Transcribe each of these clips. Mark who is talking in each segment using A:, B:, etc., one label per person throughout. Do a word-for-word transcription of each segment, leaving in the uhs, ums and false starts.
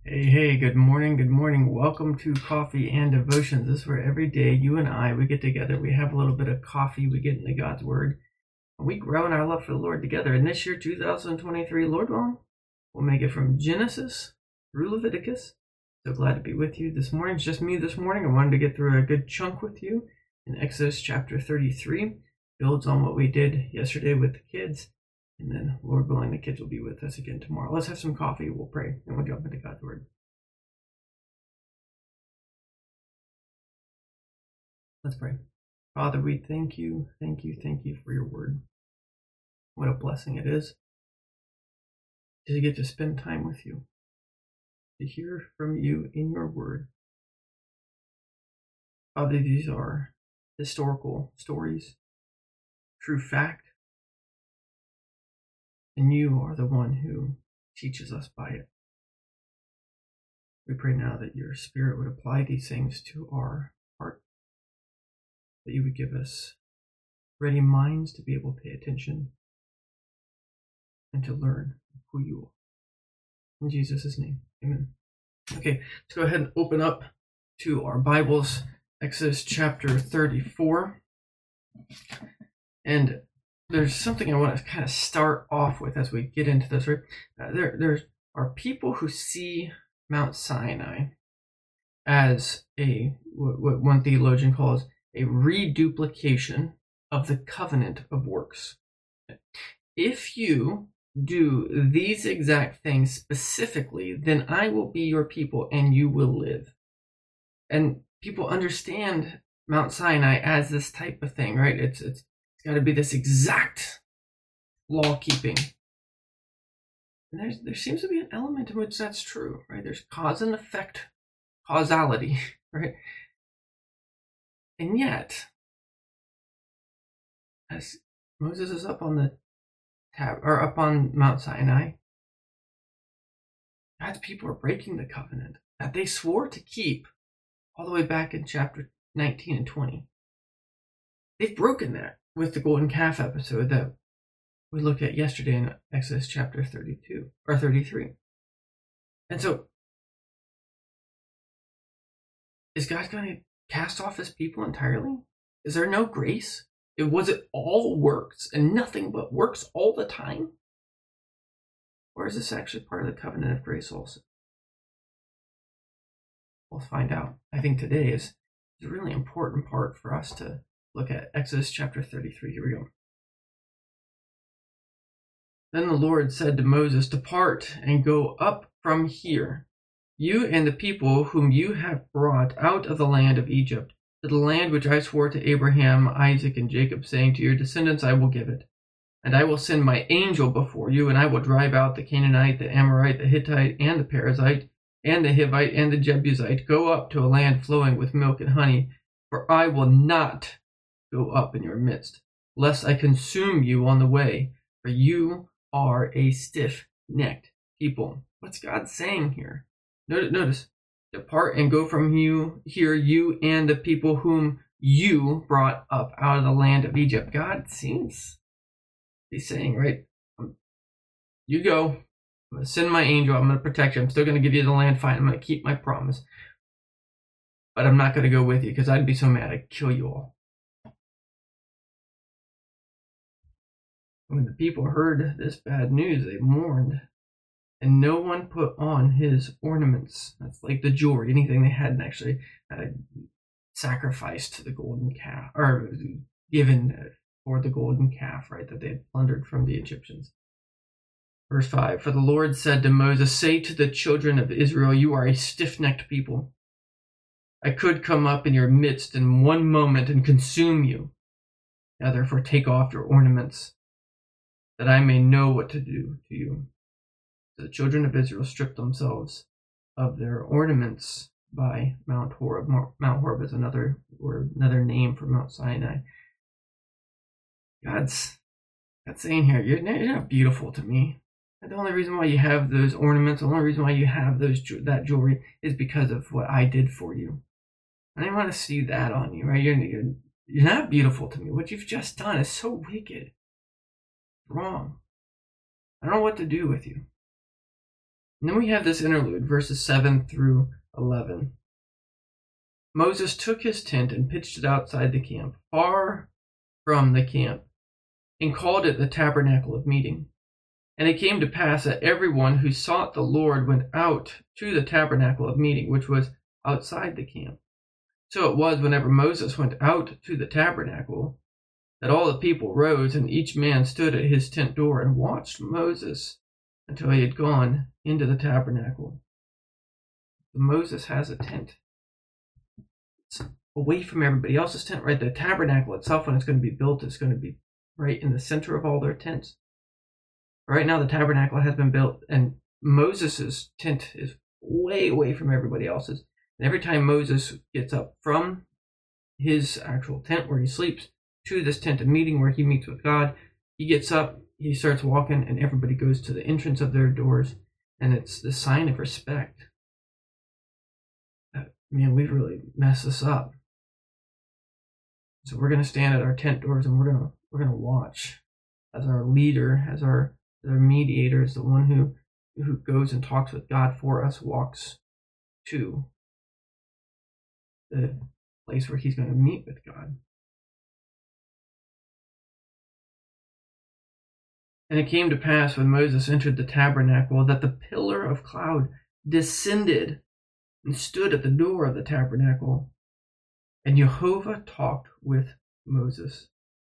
A: Hey, hey, good morning, good morning. Welcome to Coffee and Devotions. This is where every day you and I, we get together, we have a little bit of coffee, we get into God's Word, and we grow in our love for the Lord together. And this year, two thousand twenty-three, Lord willing, we'll make it from Genesis through Leviticus. So glad to be with you this morning. It's just me this morning. I wanted to get through a good chunk with you in Exodus chapter thirty-three. Builds on what we did yesterday with the kids. And then, Lord willing, the kids will be with us again tomorrow. Let's have some coffee, we'll pray, and we'll jump into God's Word. Let's pray. Father, we thank you, thank you, thank you for your Word. What a blessing it is to get to spend time with you, to hear from you in your Word. Father, these are historical stories, true fact, and you are the one who teaches us by it. We pray now that your Spirit would apply these things to our heart, that you would give us ready minds to be able to pay attention and to learn who you are. In Jesus' name, amen. Okay, let's go ahead and open up to our Bibles, Exodus chapter thirty-four. And there's something I want to kind of start off with as we get into this. Right? Uh, there, there are people who see Mount Sinai as a what one theologian calls a reduplication of the covenant of works. If you do these exact things specifically, then I will be your people and you will live. And people understand Mount Sinai as this type of thing, right? It's it's It's got to be this exact law keeping. And there's, there seems to be an element in which that's true, right? There's cause and effect, causality, right? And yet, as Moses is up on the tab or up on Mount Sinai, God's people are breaking the covenant that they swore to keep all the way back in chapter nineteen and twenty. They've broken that with the golden calf episode that we looked at yesterday in Exodus chapter thirty-two or thirty-three. And so, is God going to cast off his people entirely? Is there no grace? It, was it all works and nothing but works all the time? Or is this actually part of the covenant of grace also? We'll find out. I think today is a really important part for us to look at Exodus chapter thirty-three. Here we go. Then the Lord said to Moses, "Depart and go up from here, you and the people whom you have brought out of the land of Egypt, to the land which I swore to Abraham, Isaac, and Jacob, saying, to your descendants I will give it. And I will send my angel before you, and I will drive out the Canaanite, the Amorite, the Hittite, and the Perizzite, and the Hivite, and the Jebusite. Go up to a land flowing with milk and honey, for I will not go up in your midst, lest I consume you on the way, for you are a stiff-necked people." What's God saying here? Notice, notice, depart and go from you here, you and the people whom you brought up out of the land of Egypt. God seems he's saying, right, you go, I'm going to send my angel, I'm going to protect you, I'm still going to give you the land, fine, I'm going to keep my promise, but I'm not going to go with you because I'd be so mad I'd kill you all. When the people heard this bad news, they mourned, and no one put on his ornaments. That's like the jewelry, anything they hadn't actually uh, sacrificed to the golden calf, or given for the golden calf, right, that they had plundered from the Egyptians. Verse five, "For the Lord said to Moses, say to the children of Israel, you are a stiff-necked people. I could come up in your midst in one moment and consume you. Now therefore take off your ornaments, that I may know what to do to you." So the children of Israel stripped themselves of their ornaments by Mount Horeb. Mount Horeb is another or another name for Mount Sinai. God's, God's saying here, you're, you're not beautiful to me. And the only reason why you have those ornaments, the only reason why you have those that jewelry is because of what I did for you. I didn't want to see that on you, right? You're, you're, you're not beautiful to me. What you've just done is so wicked. Wrong. I don't know what to do with you. And then we have this interlude, verses seven through eleven. Moses took his tent and pitched it outside the camp, far from the camp, and called it the tabernacle of meeting. And it came to pass that everyone who sought the Lord went out to the tabernacle of meeting, which was outside the camp. So it was, whenever Moses went out to the tabernacle, that all the people rose, and each man stood at his tent door and watched Moses until he had gone into the tabernacle. Moses has a tent. It's away from everybody else's tent, right? The tabernacle itself, when it's going to be built, is going to be right in the center of all their tents. Right now, the tabernacle has been built, and Moses' tent is way away from everybody else's. And every time Moses gets up from his actual tent where he sleeps to this tent of meeting where he meets with God, he gets up, he starts walking, and everybody goes to the entrance of their doors, and it's the sign of respect. Man, we've really messed this up. So we're going to stand at our tent doors, and we're going to we're going to watch as our leader, as our, as our mediator, as the one who who goes and talks with God for us, walks to the place where he's going to meet with God. And it came to pass when Moses entered the tabernacle that the pillar of cloud descended and stood at the door of the tabernacle, and Jehovah talked with Moses.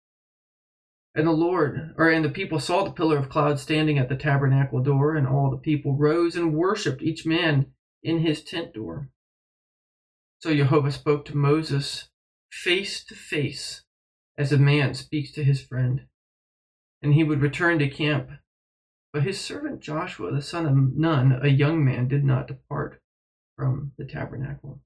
A: And the Lord, or and the people saw the pillar of cloud standing at the tabernacle door, and all the people rose and worshipped, each man in his tent door. So Jehovah spoke to Moses face to face, as a man speaks to his friend, and he would return to camp. But his servant Joshua, the son of Nun, a young man, did not depart from the tabernacle.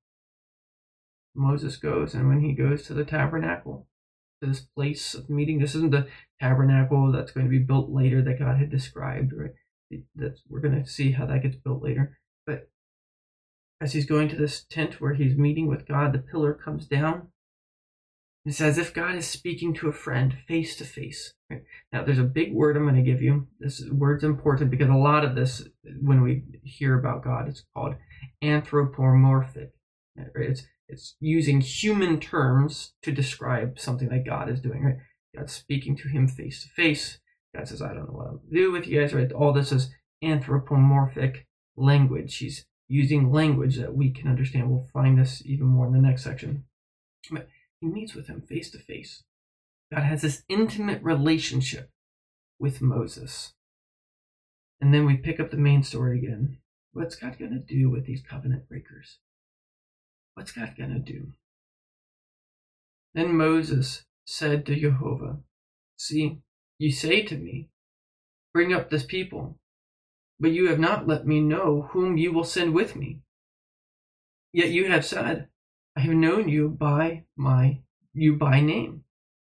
A: Moses goes, and when he goes to the tabernacle, to this place of meeting, this isn't the tabernacle that's going to be built later that God had described, right? That's, we're going to see how that gets built later. But as he's going to this tent where he's meeting with God, the pillar comes down. It's as if God is speaking to a friend face to face. Right? Now, there's a big word I'm going to give you. This word's important because a lot of this, when we hear about God, it's called anthropomorphic. Right? It's it's using human terms to describe something that God is doing. Right? God's speaking to him face to face. God says, "I don't know what I'm going to do with you guys." Right? All this is anthropomorphic language. He's using language that we can understand. We'll find this even more in the next section. But he meets with him face to face. God has this intimate relationship with Moses. And then we pick up the main story again. What's God going to do with these covenant breakers? What's God going to do? Then Moses said to Jehovah, "See, you say to me, 'Bring up this people,' but you have not let me know whom you will send with me. Yet you have said, 'I have known you by my you by name.'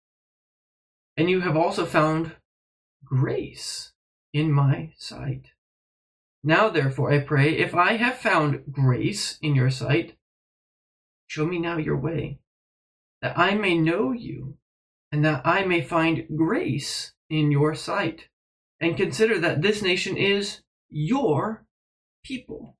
A: And you have also found grace in my sight. Now therefore I pray, if I have found grace in your sight, show me now your way, that I may know you, and that I may find grace in your sight, and consider that this nation is your people."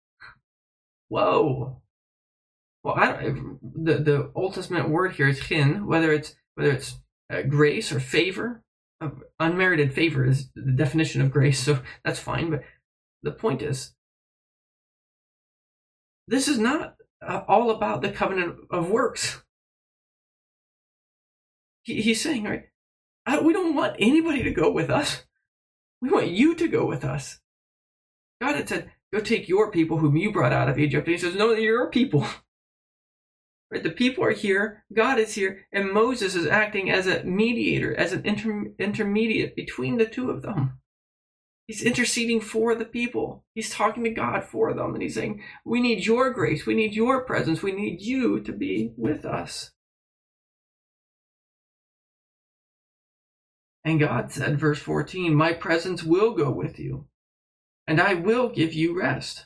A: Whoa. Well, I don't, the the Old Testament word here is chin, whether it's whether it's uh, grace or favor. Uh, unmerited favor is the definition of grace, so that's fine. But the point is, this is not uh, all about the covenant of works. He, he's saying, right, I, we don't want anybody to go with us. We want you to go with us. God had said, "Go take your people whom you brought out of Egypt." And he says, "No, they're your people." Right? The people are here, God is here, and Moses is acting as a mediator, as an inter- intermediate between the two of them. He's interceding for the people. He's talking to God for them, and he's saying, "We need your grace, we need your presence, we need you to be with us." And God said, verse fourteen, "My presence will go with you, and I will give you rest."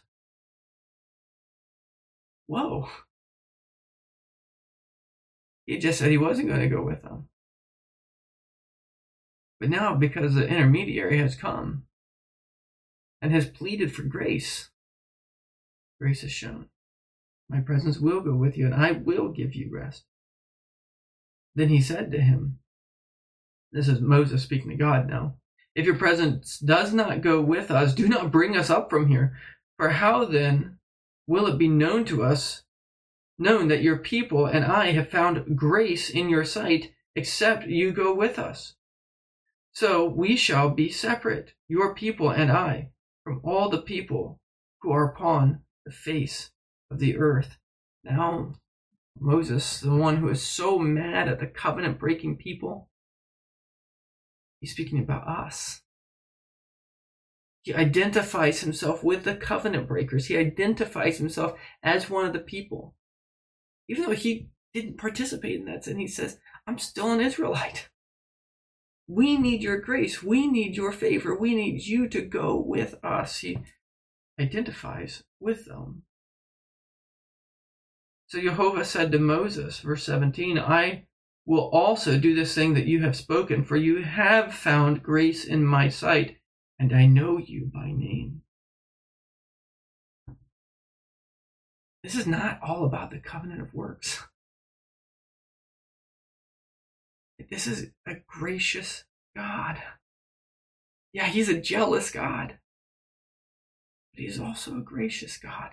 A: Whoa. He just said he wasn't going to go with them. But now, because the intermediary has come, and has pleaded for grace, grace is shown. My presence will go with you, and I will give you rest. Then he said to him, this is Moses speaking to God now, if your presence does not go with us, do not bring us up from here. For how then will it be known to us, known that your people and I have found grace in your sight, except you go with us? So we shall be separate, your people and I, from all the people who are upon the face of the earth. Now, Moses, the one who is so mad at the covenant-breaking people, he's speaking about us. He identifies himself with the covenant breakers. He identifies himself as one of the people. Even though he didn't participate in that sin, he says, I'm still an Israelite. We need your grace. We need your favor. We need you to go with us. He identifies with them. So Jehovah said to Moses, verse seventeen, I will also do this thing that you have spoken, for you have found grace in my sight, and I know you by name. This is not all about the covenant of works. This is a gracious God. Yeah, he's a jealous God, but he's also a gracious God.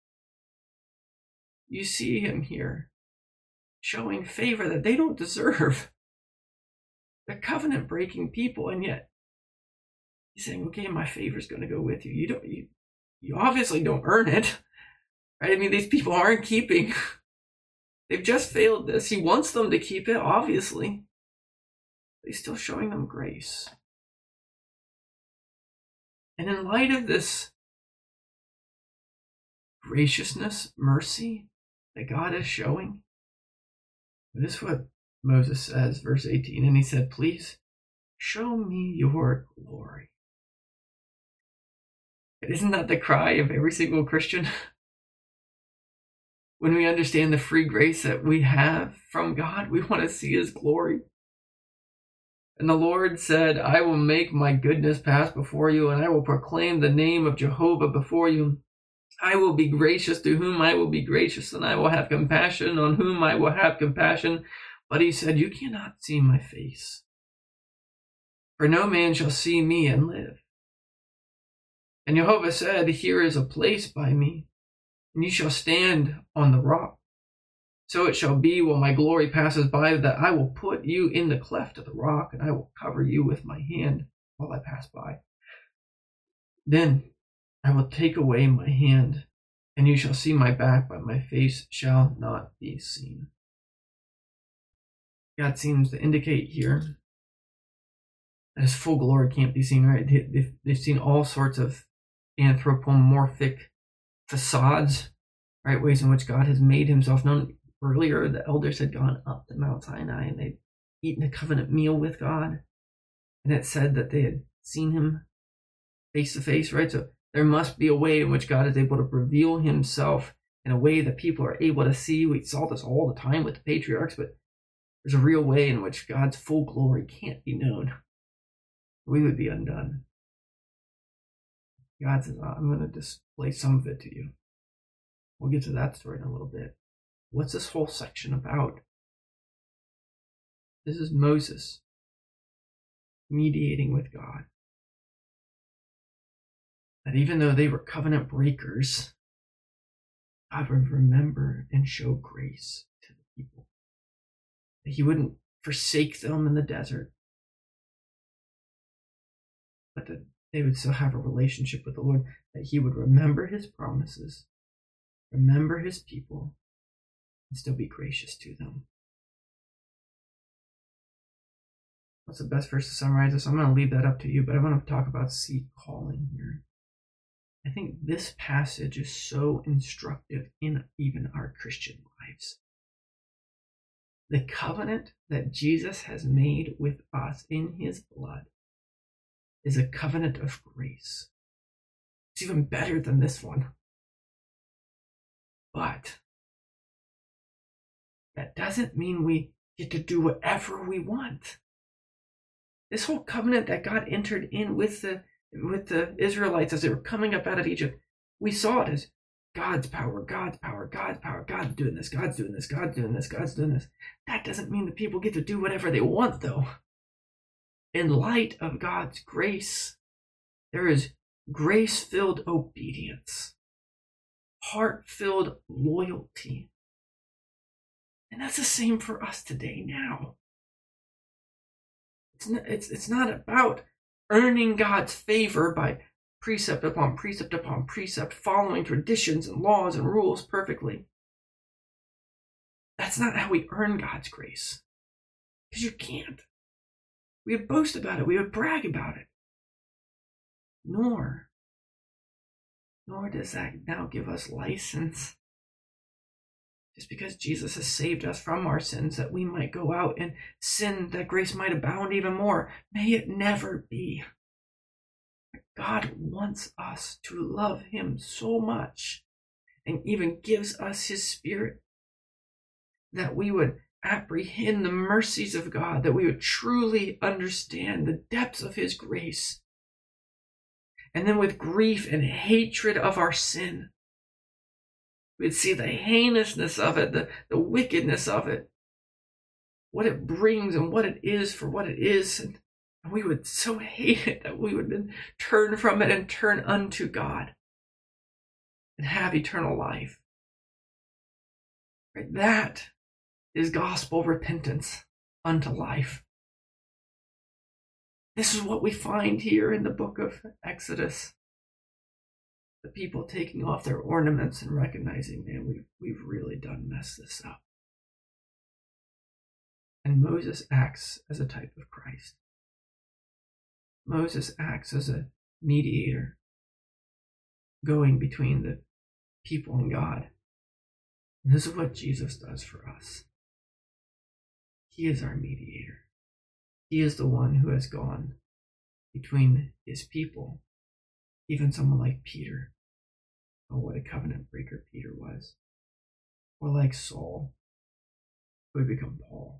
A: You see him here showing favor that they don't deserve. They're covenant-breaking people, and yet he's saying, okay, my favor's going to go with you. You don't, you, you obviously don't earn it, right? I mean, these people aren't keeping. They've just failed this. He wants them to keep it, obviously. But he's still showing them grace. And in light of this graciousness, mercy that God is showing, this is what Moses says, verse eighteen, and he said, please show me your glory. Isn't that the cry of every single Christian? When we understand the free grace that we have from God, we want to see his glory. And the Lord said, I will make my goodness pass before you, and I will proclaim the name of Jehovah before you. I will be gracious to whom I will be gracious, and I will have compassion on whom I will have compassion. But he said, you cannot see my face, for no man shall see me and live. And Jehovah said, here is a place by me, and you shall stand on the rock. So it shall be while my glory passes by that I will put you in the cleft of the rock, and I will cover you with my hand while I pass by. Then I will take away my hand, and you shall see my back, but my face shall not be seen. God seems to indicate here that his full glory can't be seen, right? They've, they've seen all sorts of anthropomorphic facades, right? Ways in which God has made himself known. Earlier, the elders had gone up to Mount Sinai and they'd eaten a covenant meal with God. And it said that they had seen him face to face, right? So there must be a way in which God is able to reveal himself in a way that people are able to see. We saw this all the time with the patriarchs, but there's a real way in which God's full glory can't be known. We would be undone. God says, I'm going to display some of it to you. We'll get to that story in a little bit. What's this whole section about? This is Moses mediating with God. That even though they were covenant breakers, God would remember and show grace to the people. That he wouldn't forsake them in the desert, but that they would still have a relationship with the Lord, that he would remember his promises, remember his people, and still be gracious to them. What's the best verse to summarize this? I'm going to leave that up to you, but I want to talk about seed calling here. I think this passage is so instructive in even our Christian lives. The covenant that Jesus has made with us in his blood is a covenant of grace. It's even better than this one. But that doesn't mean we get to do whatever we want. This whole covenant that God entered in with the with the Israelites as they were coming up out of Egypt, we saw it as God's power, God's power, God's power, God's doing this, God's doing this, God's doing this, God's doing this. That doesn't mean the people get to do whatever they want, though. In light of God's grace, there is grace-filled obedience, heart-filled loyalty. And that's the same for us today now. It's not, it's, it's not about earning God's favor by precept upon precept upon precept, following traditions and laws and rules perfectly. That's not how we earn God's grace. Because you can't. We would boast about it. We would brag about it. Nor, nor does that now give us license, just because Jesus has saved us from our sins, that we might go out and sin, that grace might abound even more. May it never be. God wants us to love him so much, and even gives us his Spirit, that we would apprehend the mercies of God, that we would truly understand the depths of his grace. And then with grief and hatred of our sin, we'd see the heinousness of it, the, the wickedness of it, what it brings and what it is for what it is. And we would so hate it that we would then turn from it and turn unto God and have eternal life. Right? That is gospel repentance unto life. This is what we find here in the book of Exodus. The people taking off their ornaments and recognizing, man, we've, we've really done messed this up. And Moses acts as a type of Christ. Moses acts as a mediator, going between the people and God. And this is what Jesus does for us. He is our mediator. He is the one who has gone between his people, even someone like Peter. Oh, what a covenant breaker Peter was. Or like Saul, who would become Paul.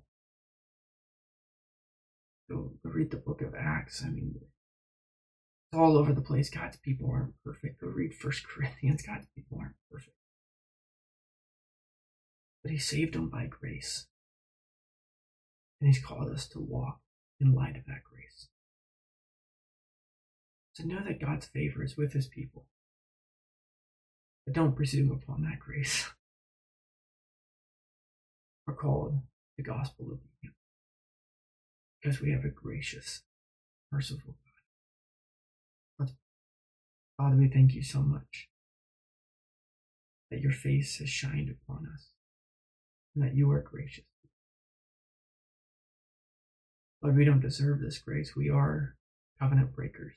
A: Go, go read the book of Acts. I mean, it's all over the place. God's people aren't perfect. Go read First Corinthians. God's people aren't perfect. But he saved them by grace. And he's called us to walk in light of that grace. To know that God's favor is with his people. But don't presume upon that grace. We're called to gospel obedience, because we have a gracious, merciful God. Father, we thank you so much that your face has shined upon us and that you are gracious. Lord, we don't deserve this grace. We are covenant breakers.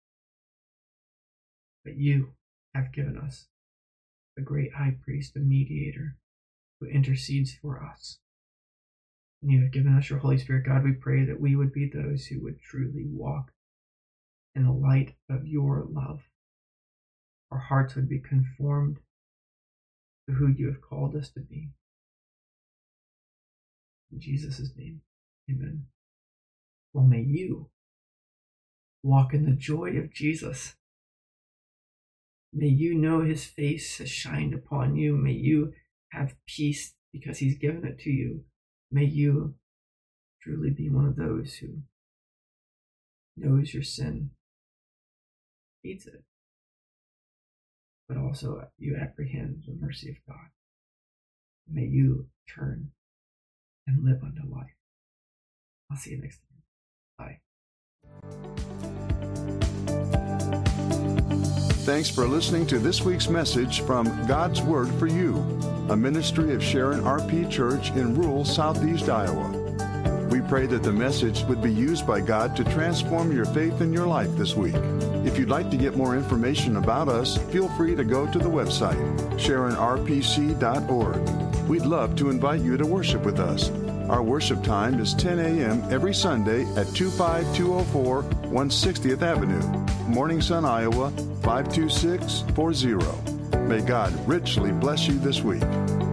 A: But you have given us a great high priest, a mediator, who intercedes for us. And you have given us your Holy Spirit. God, we pray that we would be those who would truly walk in the light of your love. Our hearts would be conformed to who you have called us to be. In Jesus' name, amen. Well, may you walk in the joy of Jesus. May you know his face has shined upon you. May you have peace because he's given it to you. May you truly be one of those who knows your sin, hates it, but also you apprehend the mercy of God. May you turn and live unto life. I'll see you next time. Bye.
B: Thanks for listening to this week's message from God's Word for You, a ministry of Sharon R P Church in rural southeast Iowa. We pray that the message would be used by God to transform your faith and your life this week. If you'd like to get more information about us, feel free to go to the website, sharon r p c dot org. We'd love to invite you to worship with us. Our worship time is ten a.m. every Sunday at two five two oh four one hundred sixtieth Avenue, Morning Sun, Iowa, five two six four zero. May God richly bless you this week.